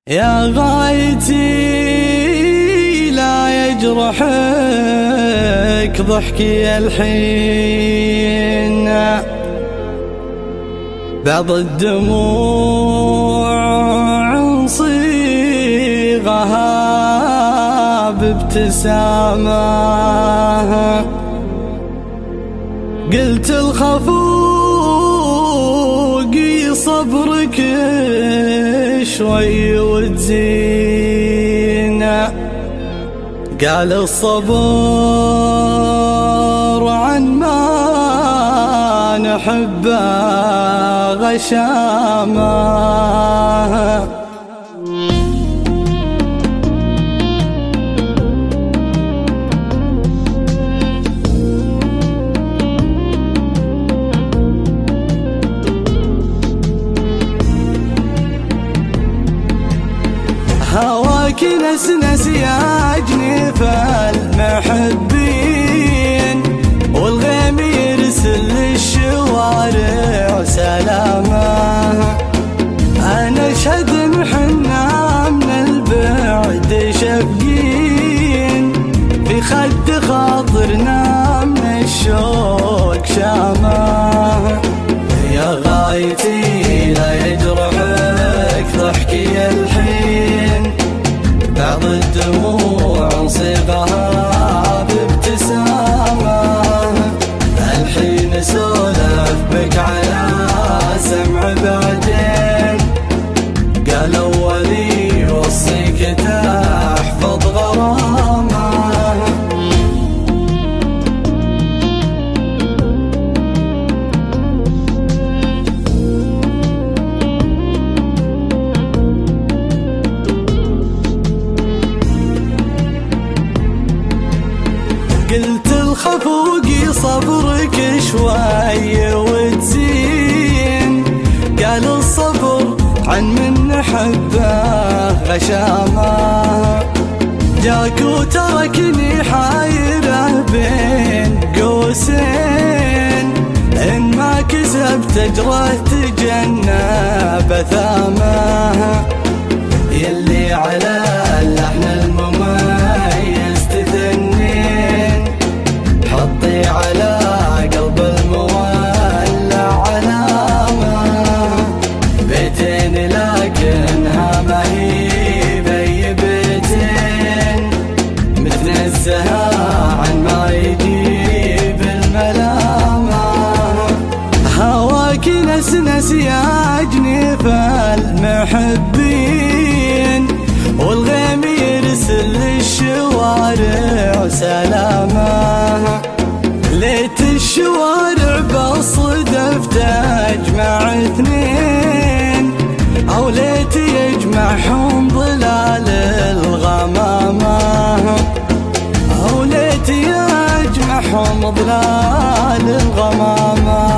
يا غايتي لا يجرحك ضحكي الحين، بعض الدموع صيغها بابتسامة. قلت الخفوق صبرك شوي وتزين، قال الصبر عن ما نحبه غشامة. هواك نسنس يا جنيف المحبين، والغيم يرسل للشوارع سلامه. أنا أشهد محنا من البعد شفقين، في خد خاطرنا من الشوق شامه. يا غايتي لا يجرحك ضحكي الحين، بعض الدموع صيغها بابتسامة. الحين سولف بك على سمع بعدين، قال أولي وصيك تحفظ غرامة. قلت الخفوق صبرك شوي وتزين، قال الصبر عن من نحبه غشامه. جاك وتركني حايره بين قوسين، إن ما كسبت أجره تجنب ثامه. يلي على اللحن المميز تثنين، حطي على قلب المولع علامة. بيتين لكنها ما هي بي بيتين، متنزهة عن ما يجيب الملامة. هواك نسنس يا جنيف المحبين، والغيم يرسل للشوارع سلامة. ليت الشوارع بالصدف تجمع اثنين، أو ليت يجمعهم ظلال الغمامة، أو ليت يجمعهم ظلال الغمامة.